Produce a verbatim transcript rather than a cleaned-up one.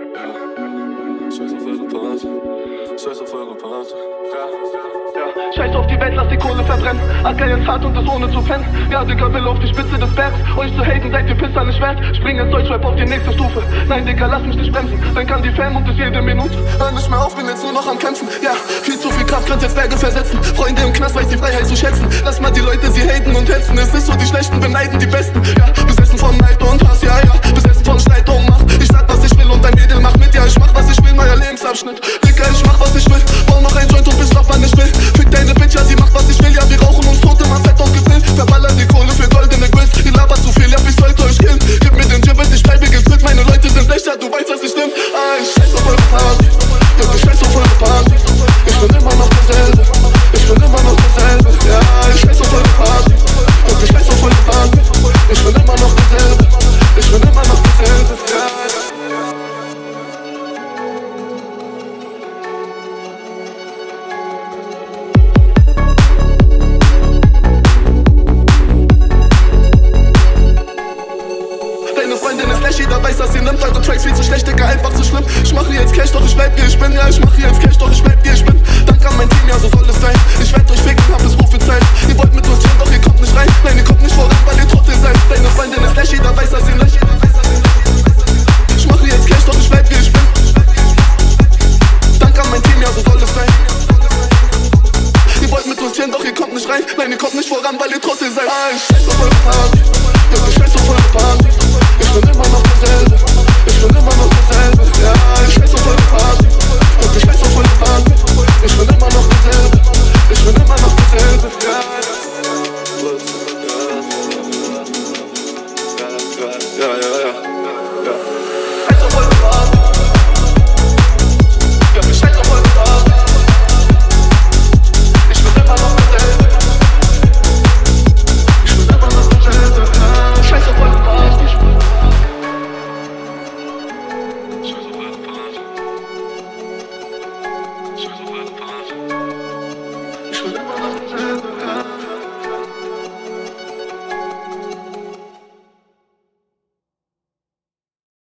Scheiß auf die Welt, lass die Kohle verbrennen. Acker jetzt hart und das ohne zu pennen. Ja, Digga, will auf die Spitze des Bergs. Euch zu haten, seid ihr Pisser nicht wert. Spring jetzt Deutschrap auf die nächste Stufe. Nein, Digga, lass mich nicht bremsen. Dann kann die Fam und das jede Minute. Hör nicht mehr auf, bin jetzt nur noch am Kämpfen. Ja, viel zu viel Kraft, könnt jetzt Berge versetzen. Freunde im Knast, weiß die Freiheit zu schätzen. Lass mal die Leute sie haten und hetzen. Es ist so, die Schlechten beneiden die Besten. Ja, besessen von Neid und Hass, ja, ja. Besessen von Streit und Macht. Ich sag, was ich will und dein Mädel macht mit. Ja, ich mach, was ich will, neuer Lebensabschnitt. Digga, ich mach, was ich will. Bau noch ein Joint und bis drauf, wann ich will. Fick deine Bitch, ja, sie macht, was ich will. Ja, wir rauchen uns tot, immer fett und gefilmt. Verballern die Kohle für goldene Grills. Ihr labert zu viel, ja, ich sollte euch killen. Gib mir den Gibbet, ich bleibe gegrillt. Meine Leute sind Lächer, du weißt, was ich stimmt. Ah, ich scheiß auf eure Party. Ja, ich scheiß auf eure Party. Ich bin immer noch derselbe. Ich bin immer noch derselbe. Ja, ich scheiß auf eure Party. Ja, ich scheiß auf eure Party. Ich bin immer noch derselbe. Ich bin immer noch derselbe. Ja. Jeder weiß, dass ihr nimmt eure Tracks viel zu schlecht, Digga, einfach zu schlimm. Ich mach hier jetzt Cash, doch ich bleib wie ich bin. Ja, ich mach hier jetzt Cash, doch ich bleib wie ich bin. Dank an mein Team, ja, so soll es sein. Ich werd euch ficken, hab es Rufezeit. Ihr wollt mit uns chillen, doch ihr kommt nicht rein. Nein, ihr kommt nicht voran, weil ihr Trottel seid. Deine Freundin ist Flash, jeder weiß, dass ihr nicht. Ich mach hier jetzt Cash, doch ich bleib wie ich bin. Dank an mein Team, ja, so soll es sein. Ihr wollt mit uns chillen, doch ihr kommt nicht rein. Nein, ihr kommt nicht voran, weil ihr Trottel seid. Ah, ich scheiß auf eure Party. Ja, ich scheiß auf eure Party. Ich bin immer noch derselbe. Ich bin immer noch derselbe. Ja, ich scheiß auf eure Party. Ja, ich scheiß auf eure Party. Ich bin immer noch derselbe. Ich bin immer noch derselbe. Ja, ja, ja, ja, ja. Ja. Scheiß auf eure Party. Ja, ich scheiß auf eure Party. Ich bin immer noch derselbe. Ich bin immer noch derselbe. Ja, scheiß auf eure Party. Ich will immer noch derselbe.